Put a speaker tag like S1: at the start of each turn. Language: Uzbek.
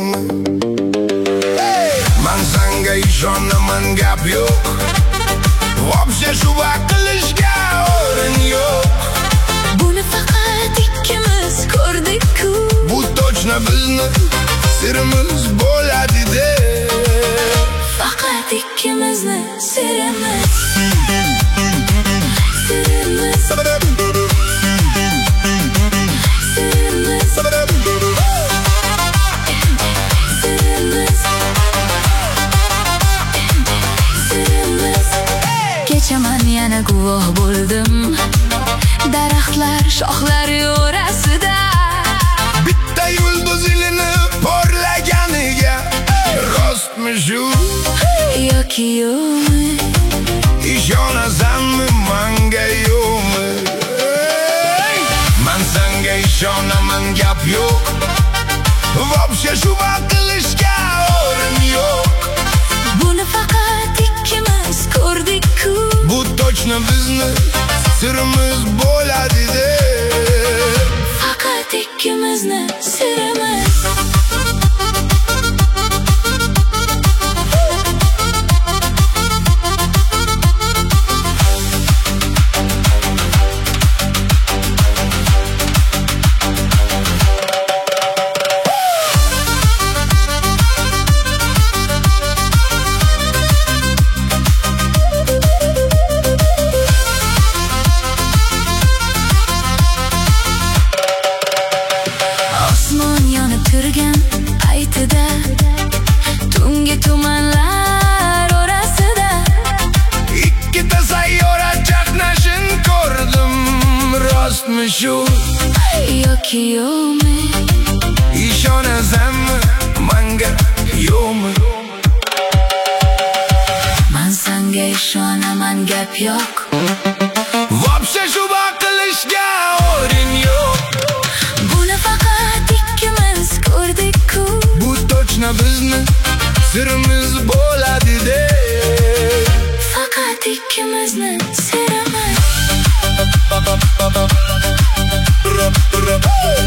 S1: sirimi. Man sanga ishonaman, gap yo'q. Вообще shuba qilishga o'rin yo'q.
S2: Buni faqat ikkimiz ko'rdik-ku.
S1: Bu точно bizni sirimiz bo'ladi de.
S2: Faqat ikkimizni sirimiz. Sirimiz. Kechaman yana guvoh bo'ldim daraxtlar shoxlari orasida.
S1: Bitta yulduz ilinib porlaganiga rostmi shu
S2: yoki yo'qmi?
S1: Ishonasanmi manga yo'qmi? Man sanga ishonaman, gap yo'q. Вообще shuba qilishga o'rin yo'q.
S2: Buni faqat ikkimiz ko'rdik-ku.
S1: Bu точно bizni sirimiz bo'ladi de.
S2: Faqat ikkimizni sirimiz. Turgan paytida tungi tumanlar orasida
S1: ikkita sayyora chaqnashin ko'rdim. Rostmi shu
S2: yoki yo'qmi?
S1: Ishonasanmi manga yo'qmi?
S2: Man sanga ishonaman, gap yo'q.
S1: Вообще shuba qilishga o'rin yo'q.
S2: Buni faqat ikkimiz ko'rdik-ku.
S1: Bu точно bizni sirimiz bo'ladi de.
S2: Faqat ikkimizni sirimiz.